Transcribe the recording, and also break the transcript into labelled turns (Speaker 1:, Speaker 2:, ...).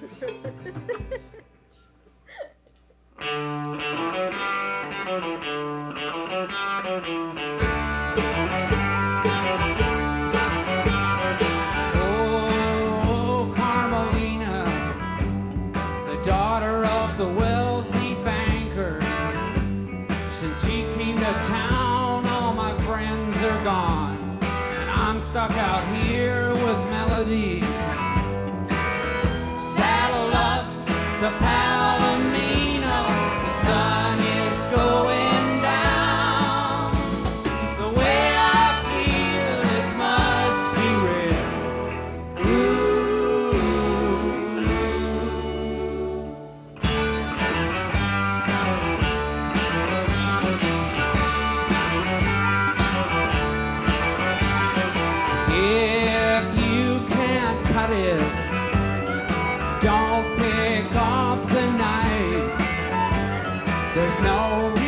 Speaker 1: Oh, Carmelina, the daughter of the wealthy banker. Since she came to town, all my friends are gone, and I'm stuck out here with Melody. Saddle up the Palomino, the sun is going down. The way I feel, this must be real. Ooh. If you can't cut it, don't pick up the knife. There's no